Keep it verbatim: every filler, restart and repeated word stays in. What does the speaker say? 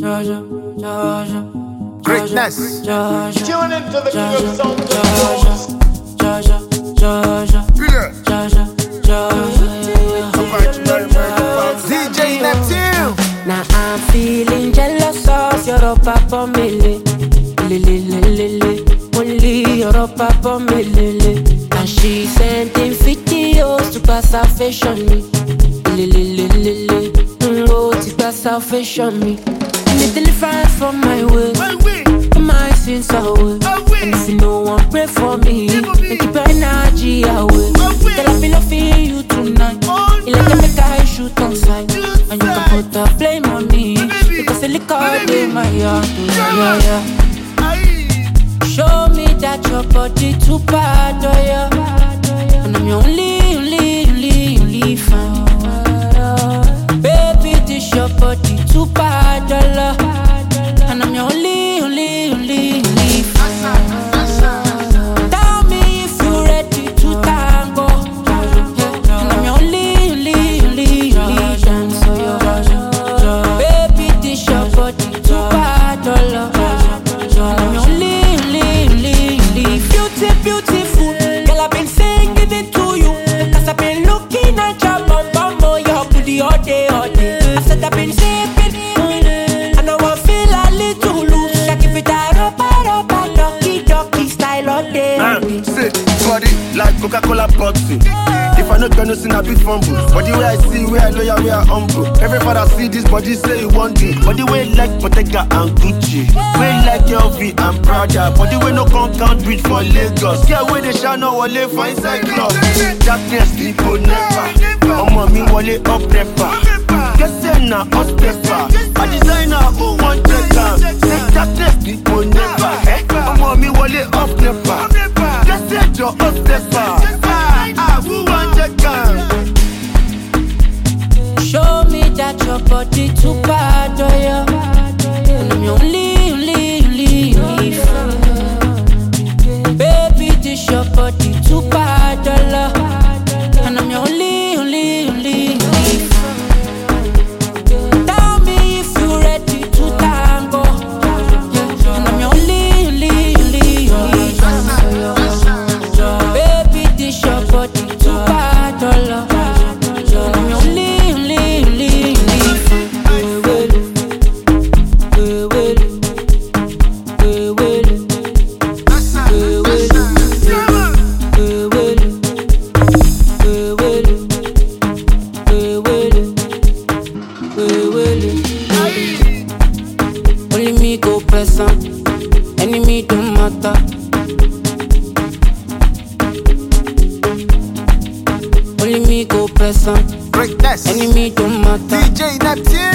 Georgia, Georgia, Greatness. Georgia, Tune into the King of Sound Georgia, Georgia, Georgia, Yeah. Georgia, Georgia. D J Neptune. Now I'm feeling jealous of your papa mele, lele lele, only your papa mele. And she sending videos to pass her fashion me, lele lele, go to pass her fashion me. And it's different from my way, my sins away. And if you no one pray for me, then keep your energy away. Girl, I be loving you tonight. You like to make I shoot on sight, and you can put the blame on me because the liquor in my heart. Yeah, yeah. Show me that your body too bad, oh yeah. And I'm your only, only, only, only fan. Baby, this your body too bad, oh yeah. And I'm your only, only, only, only fan. Tell me if you're ready to tango. And I'm your only, only, only, only dance, oh yeah. Baby, this your body too bad, oh yeah. And I'm your only, only, only, only beauty, beautiful. Girl, I've been singing it to you because I've been looking at your bum bum, oh your booty all day, all day. I said I've been sipping, and I want feel a little loose. Like if it a rubber, rubber, ducky, ducky style all day, all day. Sick body like Coca-Cola boxing. If I not gonna sin a bit fumble, but the way I see, where I know ya, where I humble. Every father see this body say you want to. But the way like Bottega and Gucci, way like L V and Prada. But the way no can count reach for Lagos. Yeah, where they shall know wale for inside club. Darkness people never. Oh mommy wale up never. Guess say na us pepper. A designer who want check down. Say darkness people never. Oh mommy wale up never. Guess say your us pepper. Ah, who want check down? Show me that your body too bad, oh yeah. And I'm your only, only, only, only fan. Baby, this your body too bad, oh yeah. And I'm your only, only, only, only fan. Tell me if you're ready to tango. And I'm your only, only, only, only fan. Baby, this your body too bad, oh yeah. And I'm your only, only, only, only fan. We will, we will, we will, we will, we will, we will, we will, we will. Only me go present, enemy don't matter. Only me go present, Greatness. enemy don't matter. D J Neptune.